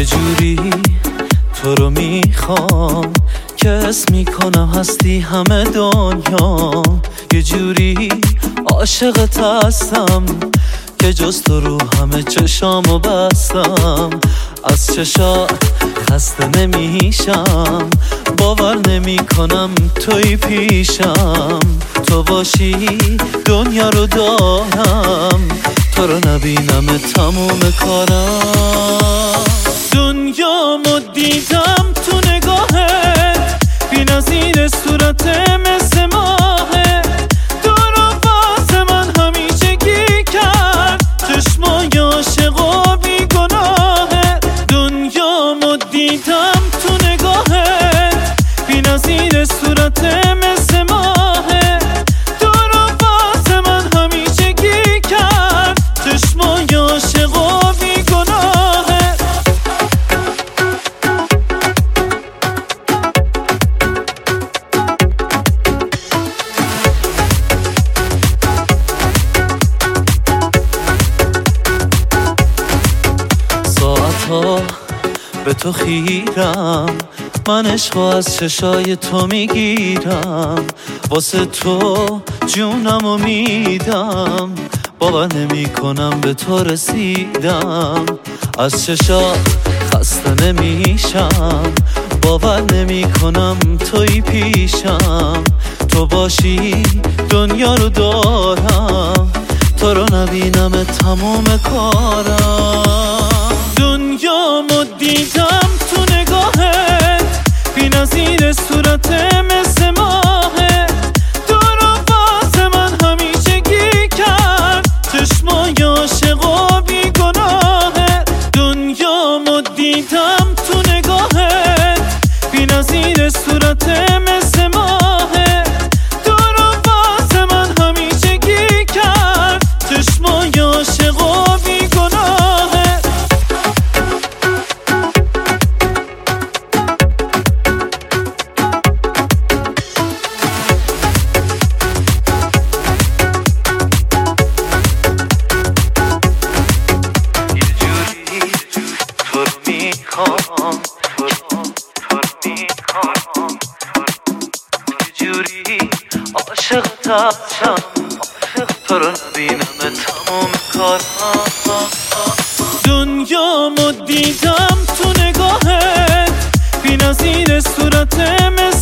یه جوری تو رو میخوام که اسم میکنم هستی همه دنیا. یه جوری عاشقت هستم که جز تو رو همه چشامو بستم. از چشات خسته نمیشم، باور نمی کنم توی پیشم. تو باشی دنیا رو دارم، تو رو نبینم تموم کارم. دنیامو دیدم تو نگاهت، بی نظیر صورت مثل ماهه. تو رو واسه من همیشگی کرد، چشمای عاشق و بی گناهه. دنیامو دیدم تو نگاهت، بی نظیر صورت مثل ماهه. تو رو واسه من همیشگی کرد، چشمای عاشق و بی گناهه. ساعتها به تو خیرم، من عشقو از چشای تو میگیرم. واسه تو جونمو میدم، باور نمی کنم به تو رسیدم. از چشات خسته نمیشم، باور نمی کنم توی پیشم. تو باشی دنیا رو دارم، تو رو نبینم تموم کارم. دنیامو دیدم تو نگاهت، بی نظیر صورت مثل ماهه. تو رو واسه من همیشگی کرد، چشمای عاشق و بی گناهه. دنیامو دیدم تو نگاهت، بی نظیر صورت مثل ماهه. تو رو واسه من همیشگی کرد، چشمای عاشق و بی گناهه. عاشقت هستم، تو رو نبینم تموم کارم. دنیامو دیدم تو نگاهت، بی نظیر صورت مثل